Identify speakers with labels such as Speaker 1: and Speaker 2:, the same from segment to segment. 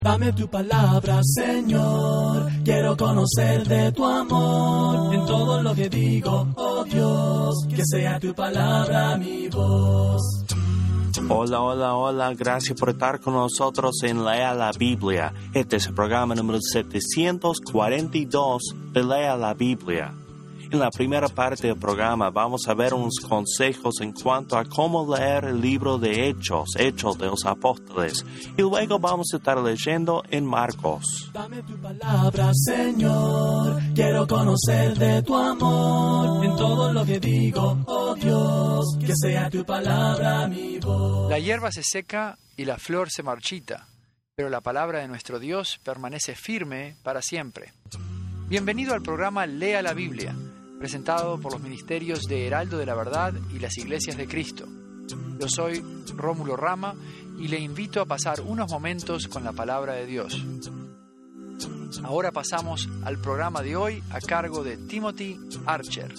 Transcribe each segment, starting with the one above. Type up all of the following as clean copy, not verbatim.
Speaker 1: Dame tu palabra, Señor, quiero conocer de tu amor, en todo lo que digo, oh Dios, que sea tu palabra mi voz.
Speaker 2: Hola, gracias por estar con nosotros en Lea la Biblia. Este es el programa número 742 de Lea la Biblia. En la primera parte del programa vamos a ver unos consejos en cuanto a cómo leer el libro de Hechos de los Apóstoles. Y luego vamos a estar leyendo en Marcos.
Speaker 1: Dame tu palabra, Señor, quiero conocer de tu amor, en todo lo que digo, oh Dios, que sea tu palabra mi voz.
Speaker 3: La hierba se seca y la flor se marchita, pero la palabra de nuestro Dios permanece firme para siempre. Bienvenido al programa Lea la Biblia, presentado por los ministerios de Heraldo de la Verdad y las Iglesias de Cristo. Yo soy Rómulo Rama y le invito a pasar unos momentos con la palabra de Dios. Ahora pasamos al programa de hoy a cargo de Timothy Archer.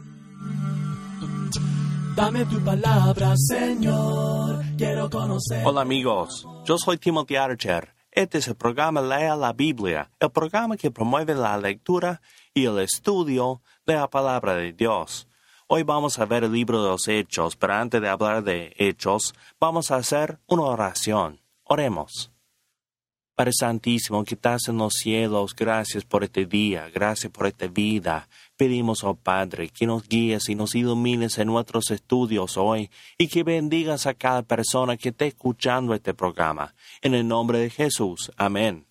Speaker 1: Dame tu palabra, Señor, quiero conocer.
Speaker 2: Hola amigos, yo soy Timothy Archer. Este es el programa Lea la Biblia, el programa que promueve la lectura y el estudio de la palabra de Dios. Hoy vamos a ver el libro de los Hechos, pero antes de hablar de Hechos, vamos a hacer una oración. Oremos. Padre Santísimo, que estás en los cielos, gracias por este día, gracias por esta vida. Pedimos, oh Padre, que nos guíes y nos ilumines en nuestros estudios hoy y que bendigas a cada persona que esté escuchando este programa. En el nombre de Jesús. Amén.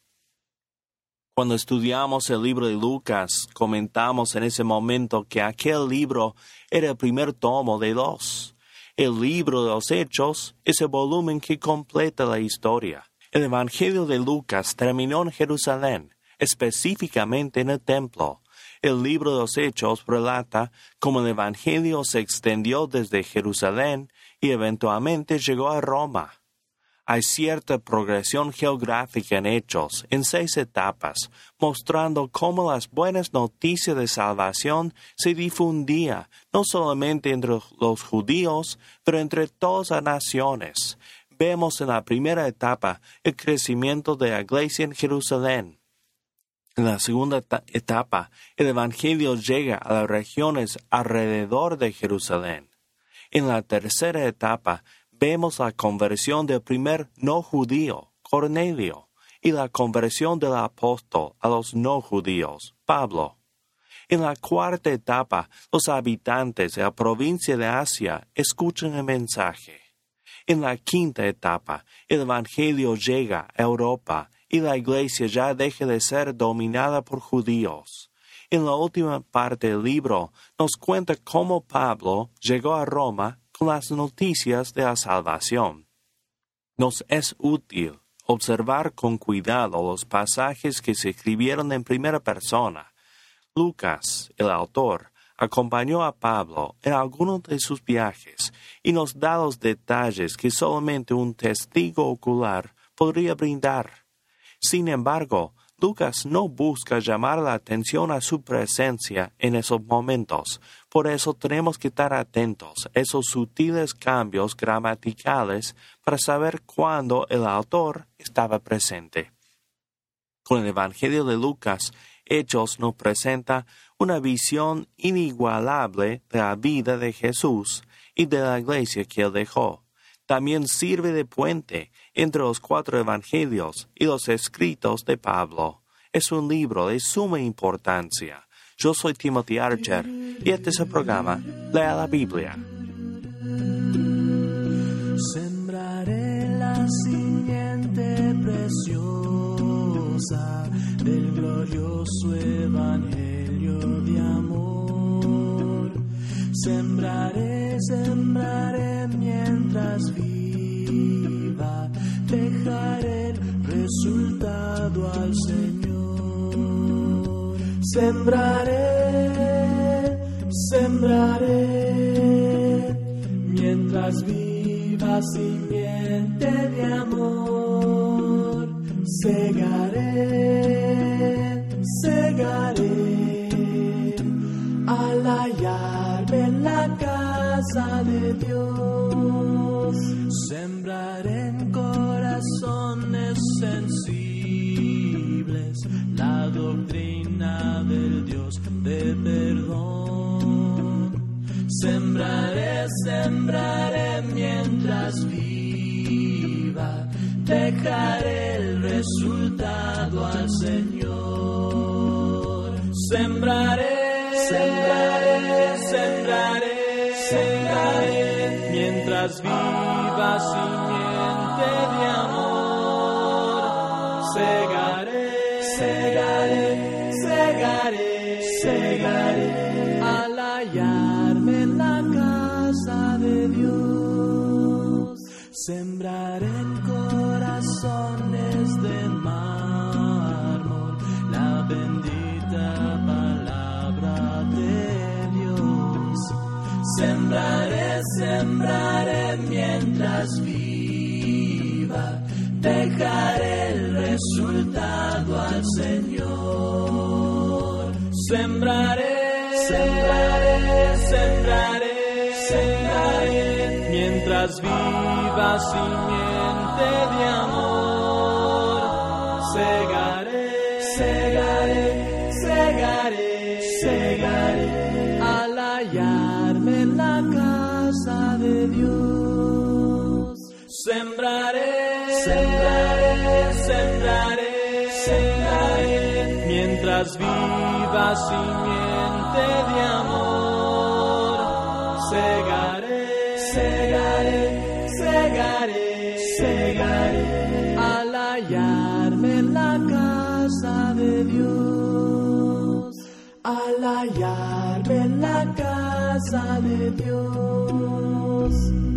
Speaker 2: Cuando estudiamos el libro de Lucas, comentamos en ese momento que aquel libro era el primer tomo de 2. El libro de los Hechos es el volumen que completa la historia. El Evangelio de Lucas terminó en Jerusalén, específicamente en el templo. El libro de los Hechos relata cómo el Evangelio se extendió desde Jerusalén y eventualmente llegó a Roma. Hay cierta progresión geográfica en Hechos, en 6 etapas, mostrando cómo las buenas noticias de salvación se difundían, no solamente entre los judíos, pero entre todas las naciones. Vemos en la primera etapa el crecimiento de la iglesia en Jerusalén. En la segunda etapa, el Evangelio llega a las regiones alrededor de Jerusalén. En la tercera etapa, vemos la conversión del primer no judío, Cornelio, y la conversión del apóstol a los no judíos, Pablo. En la cuarta etapa, los habitantes de la provincia de Asia escuchan el mensaje. En la quinta etapa, el Evangelio llega a Europa y la iglesia ya deja de ser dominada por judíos. En la última parte del libro nos cuenta cómo Pablo llegó a Roma con las noticias de la salvación. Nos es útil observar con cuidado los pasajes que se escribieron en primera persona. Lucas, el autor, acompañó a Pablo en algunos de sus viajes y nos da los detalles que solamente un testigo ocular podría brindar. Sin embargo, Lucas no busca llamar la atención a su presencia en esos momentos. Por eso tenemos que estar atentos a esos sutiles cambios gramaticales para saber cuándo el autor estaba presente. Con el Evangelio de Lucas, Hechos nos presenta una visión inigualable de la vida de Jesús y de la iglesia que él dejó. También sirve de puente entre los 4 evangelios y los escritos de Pablo. Es un libro de suma importancia. Yo soy Timothy Archer y este es el programa Lea la Biblia.
Speaker 1: Sembraré la simiente preciosa del glorioso evangelio de amor. Sembraré mientras viva, dejaré el resultado al Señor. Sembraré, mientras viva simiente de amor. Segaré, al hallarme en la casa de Dios. Sembraré en corazones sencillos la doctrina del Dios de perdón. Sembraré, sembraré mientras viva, dejaré el resultado al Señor. Sembraré, sembraré, sembraré, sembraré mientras viva simiente de amor. Segaré, segaré, segaré, segaré al hallarme en la casa de Dios. Sembraré corazones de mármol la bendita palabra de Dios. Sembraré, sembraré mientras viva, dejaré el resultado al Señor. Sembraré, sembraré, sembraré, sembraré mientras viva simiente de amor. Segaré, segaré, segaré, segaré al hallarme en la casa de Dios. Sembraré, sembraré, sembraré, sembraré mientras viva simiente de amor. Segaré, segaré, segaré, segaré al hallarme en la casa de Dios. Al hallarme en la casa de Dios.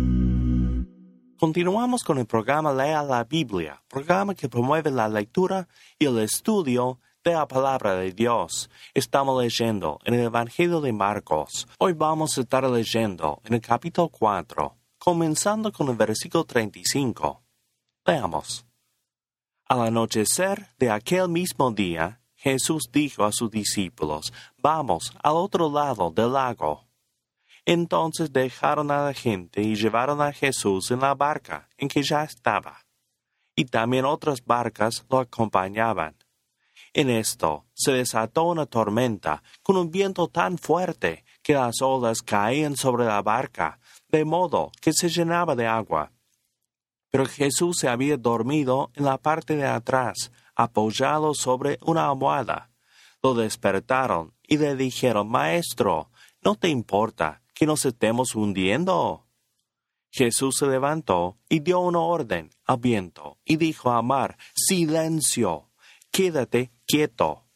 Speaker 2: Continuamos con el programa Lea la Biblia, programa que promueve la lectura y el estudio de la palabra de Dios. Estamos leyendo en el Evangelio de Marcos. Hoy vamos a estar leyendo en el capítulo 4, comenzando con el versículo 35. Leamos. Al anochecer de aquel mismo día, Jesús dijo a sus discípulos, «Vamos al otro lado del lago». Entonces dejaron a la gente y llevaron a Jesús en la barca en que ya estaba. Y también otras barcas lo acompañaban. En esto se desató una tormenta con un viento tan fuerte que las olas caían sobre la barca, de modo que se llenaba de agua. Pero Jesús se había dormido en la parte de atrás, apoyado sobre una almohada. Lo despertaron y le dijeron, «Maestro, ¿no te importa que nos estemos hundiendo?» Jesús se levantó y dio una orden al viento y dijo al mar, «Silencio, quédate quieto».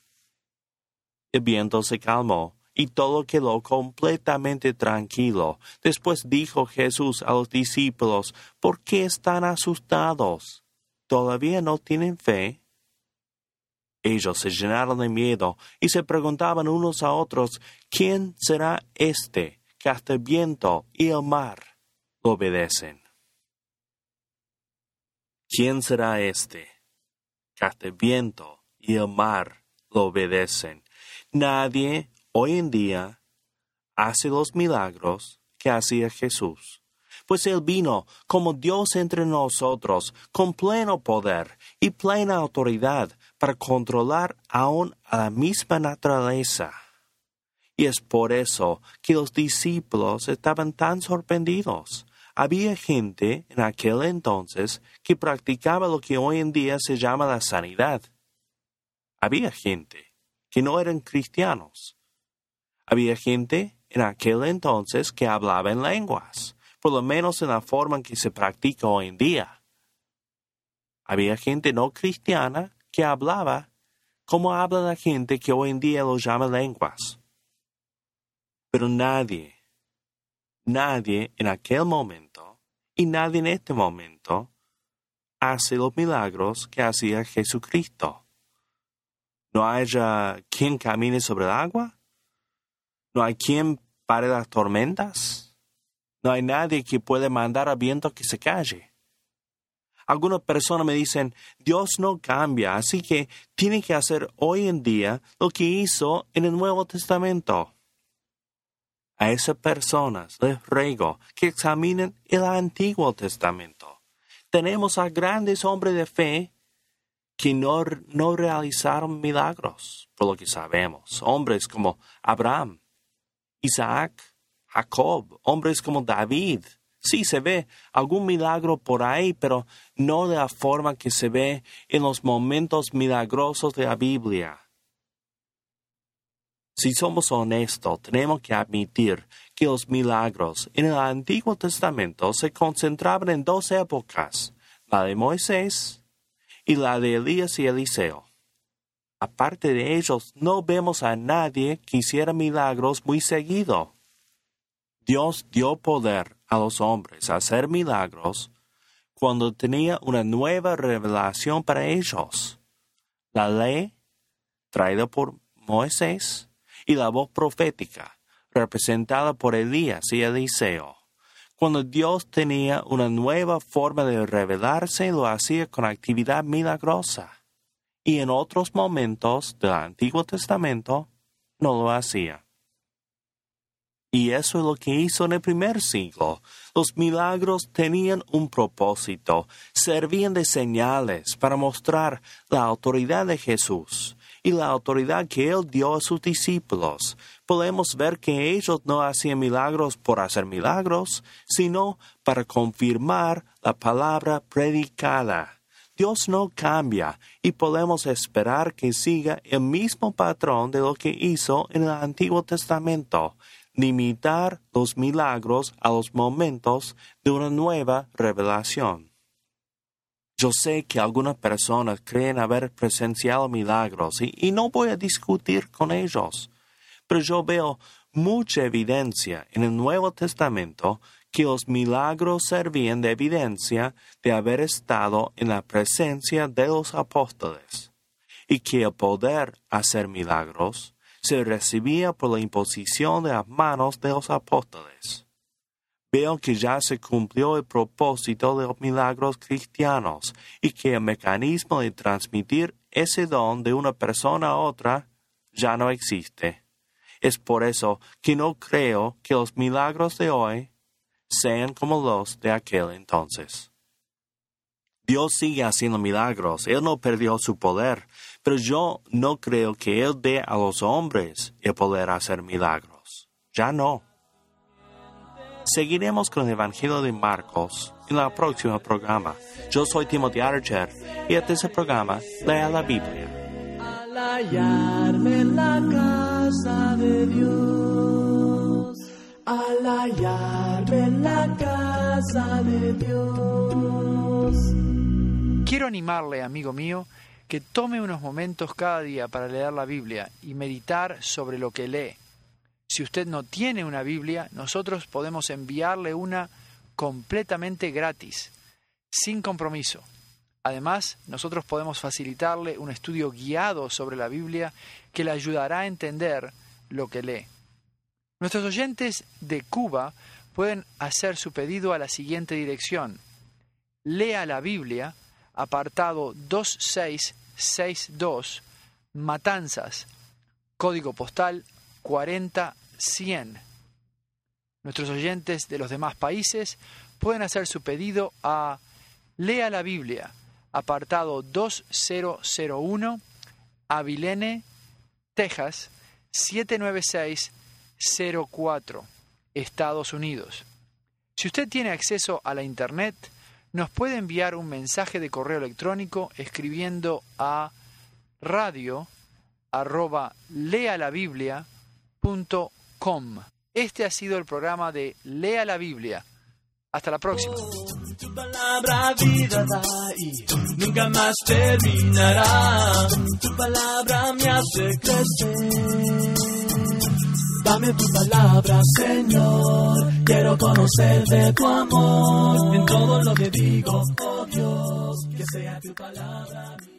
Speaker 2: El viento se calmó y todo quedó completamente tranquilo. Después dijo Jesús a los discípulos, «¿Por qué están asustados? ¿Todavía no tienen fe?» Ellos se llenaron de miedo y se preguntaban unos a otros, «¿Quién será este que hasta el viento y el mar lo obedecen?» ¿Quién será este que hasta el viento y el mar lo obedecen? Nadie hoy en día hace los milagros que hacía Jesús, pues Él vino como Dios entre nosotros, con pleno poder y plena autoridad para controlar aún a la misma naturaleza. Y es por eso que los discípulos estaban tan sorprendidos. Había gente en aquel entonces que practicaba lo que hoy en día se llama la sanidad. Había gente que no eran cristianos. Había gente en aquel entonces que hablaba en lenguas, por lo menos en la forma en que se practica hoy en día. Había gente no cristiana que hablaba como habla la gente que hoy en día lo llama lenguas. Pero nadie en aquel momento y nadie en este momento hace los milagros que hacía Jesucristo. ¿No haya quien camine sobre el agua? ¿No hay quien pare las tormentas? ¿No hay nadie que pueda mandar al viento que se calle? Algunas personas me dicen, Dios no cambia, así que tiene que hacer hoy en día lo que hizo en el Nuevo Testamento. A esas personas les ruego que examinen el Antiguo Testamento. Tenemos a grandes hombres de fe que no realizaron milagros, por lo que sabemos. Hombres como Abraham, Isaac, Jacob, hombres como David. Sí, se ve algún milagro por ahí, pero no de la forma que se ve en los momentos milagrosos de la Biblia. Si somos honestos, tenemos que admitir que los milagros en el Antiguo Testamento se concentraban en dos épocas, la de Moisés y la de Elías y Eliseo. Aparte de ellos, no vemos a nadie que hiciera milagros muy seguido. Dios dio poder a los hombres a hacer milagros cuando tenía una nueva revelación para ellos. La ley, traída por Moisés, y la voz profética, representada por Elías y Eliseo. Cuando Dios tenía una nueva forma de revelarse, lo hacía con actividad milagrosa. Y en otros momentos del Antiguo Testamento no lo hacía. Y eso es lo que hizo en el primer siglo. Los milagros tenían un propósito, servían de señales para mostrar la autoridad de Jesús y la autoridad que Él dio a sus discípulos. Podemos ver que ellos no hacían milagros por hacer milagros, sino para confirmar la palabra predicada. Dios no cambia y podemos esperar que siga el mismo patrón de lo que hizo en el Antiguo Testamento, limitar los milagros a los momentos de una nueva revelación. Yo sé que algunas personas creen haber presenciado milagros y no voy a discutir con ellos, pero yo veo mucha evidencia en el Nuevo Testamento que los milagros servían de evidencia de haber estado en la presencia de los apóstoles y que el poder hacer milagros se recibía por la imposición de las manos de los apóstoles. Veo que ya se cumplió el propósito de los milagros cristianos y que el mecanismo de transmitir ese don de una persona a otra ya no existe. Es por eso que no creo que los milagros de hoy sean como los de aquel entonces. Dios sigue haciendo milagros, Él no perdió su poder, pero yo no creo que Él dé a los hombres el poder hacer milagros. Ya no. Seguiremos con el Evangelio de Marcos en el próximo programa. Yo soy Timothy Archer y este es el programa Lea la Biblia.
Speaker 1: Al hallarme en la casa de Dios, al hallarme en la casa de Dios.
Speaker 3: Quiero animarle, amigo mío, que tome unos momentos cada día para leer la Biblia y meditar sobre lo que lee. Si usted no tiene una Biblia, nosotros podemos enviarle una completamente gratis, sin compromiso. Además, nosotros podemos facilitarle un estudio guiado sobre la Biblia que le ayudará a entender lo que lee. Nuestros oyentes de Cuba pueden hacer su pedido a la siguiente dirección: Lea la Biblia, apartado 2662, Matanzas, código postal 40100. Nuestros oyentes de los demás países pueden hacer su pedido a Lea la Biblia, apartado 2001, Abilene, Texas, 79604, Estados Unidos. Si usted tiene acceso a la Internet, nos puede enviar un mensaje de correo electrónico escribiendo a radio@lealabiblia.com. Este ha sido el programa de Lea la Biblia. Hasta la próxima.
Speaker 1: Tu palabra vida da y nunca más terminará. Tu palabra me hace crecer. Dame tu palabra, Señor. Quiero conocer de tu amor. En todo lo que digo, oh Dios, que sea tu palabra.